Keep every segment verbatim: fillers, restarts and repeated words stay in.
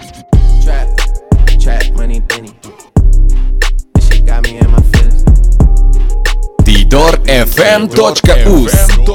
Trap, trap, money, penny. This shit got me in my feelings. Tidor еф ем точка уз.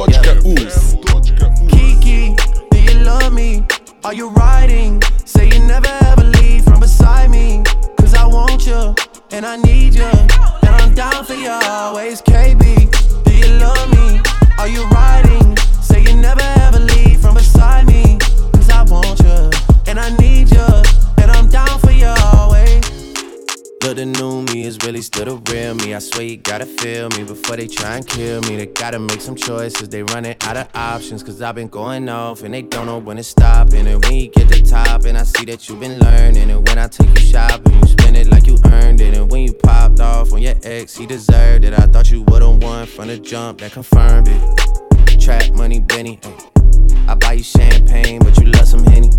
Kiki, do you love me? Are you riding? Say you never ever leave from beside me. Cause I want you, and I need you, and I'm down for you always. K B, do you love me? Are you riding? Say you never ever leave from beside me. Cause I want you, and I need you, and I'm down for you always. Look, the new me is really still the real me. I swear you gotta feel me before they try and kill me. They gotta make some choices, they running out of options. Cause I've been going off and they don't know when to stop. And when you get to top and I see that you've been learning. And when I take you shopping, you spend it like you earned it. And when you popped off on your ex, he deserved it. I thought you would've won from the jump, that confirmed it. Trap money, Benny, ay. I buy you champagne, but you love some Henny.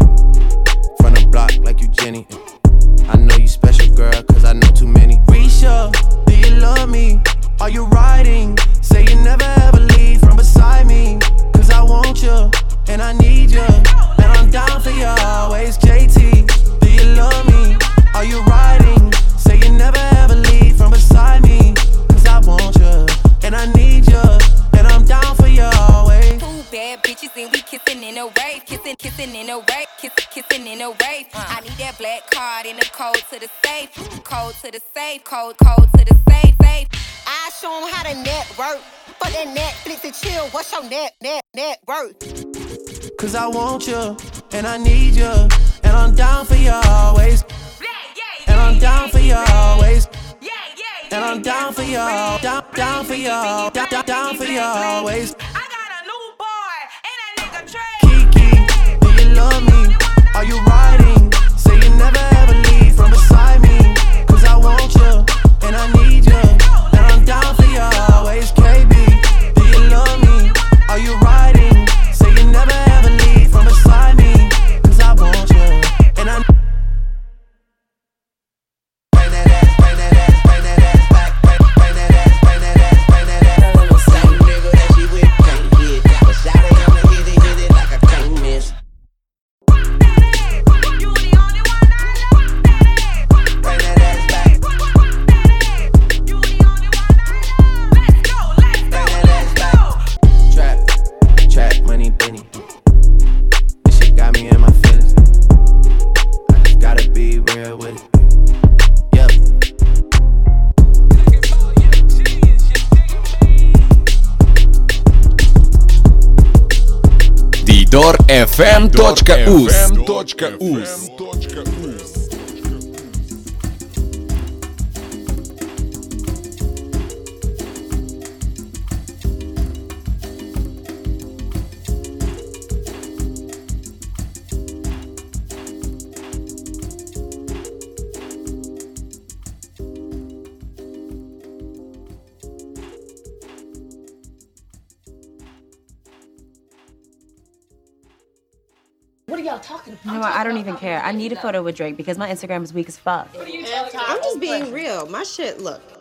From the block like you Jenny, ay. I know you special, girl, cause I know too many. Risha, do you love me? Are you riding? Say you never ever leave from beside me. Cause I want you, and I need you, and I'm down for you always. J T, do you love me? Are you riding? Say you never ever leave from beside me. Cause I want you, and I need you, and I'm down for you always. Two bad bitches and we kissing in a rave. Kissing, kissing in a rave. Kissing, kissing in a rave. Uh. I need that black card and the code to the safe. Code to the safe. Code, code to the safe. Safe. I show them how to network. For that Netflix and chill. What's your net, net, net worth? Cause I want you, and I need you, and I'm down for you always. And I'm down for you always. And I'm down for you, down, down for you, down, down, down for you always. I got a new boy and that nigga Trey. Kiki, do you love me? Are you riding? Say you never ever leave from beside me. Cause I want you, and I need you, and I'm down for you always. K B, do you love me? Are you riding? Say you never ever leave from beside me. Cause I want you, and I Tidor еф ем точка уз. What are y'all talking about? You know what? I don't even care. I need a photo with Drake because my Instagram is weak as fuck. I'm just being real. My shit, look,